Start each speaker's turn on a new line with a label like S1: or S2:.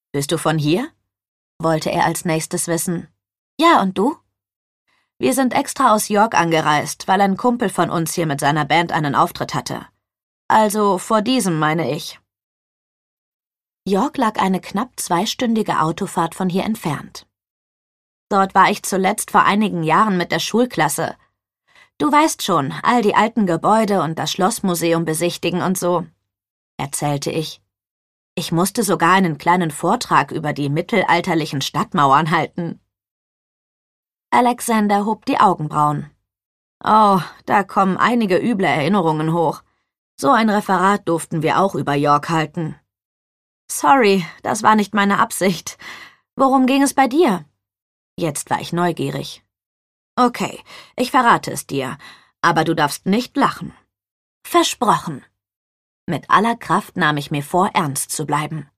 S1: Bist du von hier?« wollte er als nächstes wissen. »Ja, und du?« »Wir sind extra aus York angereist, weil ein Kumpel von uns hier mit seiner Band einen Auftritt hatte. Also vor diesem, meine ich.« York lag eine knapp 2-stündige Autofahrt von hier entfernt. »Dort war ich zuletzt vor einigen Jahren mit der Schulklasse. Du weißt schon, all die alten Gebäude und das Schlossmuseum besichtigen und so«, erzählte ich. Ich musste sogar einen kleinen Vortrag über die mittelalterlichen Stadtmauern halten. Alexander hob die Augenbrauen. »Oh, da kommen einige üble Erinnerungen hoch. So ein Referat durften wir auch über York halten.« »Sorry, das war nicht meine Absicht. Worum ging es bei dir?« Jetzt war ich neugierig. »Okay, ich verrate es dir, aber du darfst nicht lachen.« »Versprochen.« Mit aller Kraft nahm ich mir vor, ernst zu bleiben.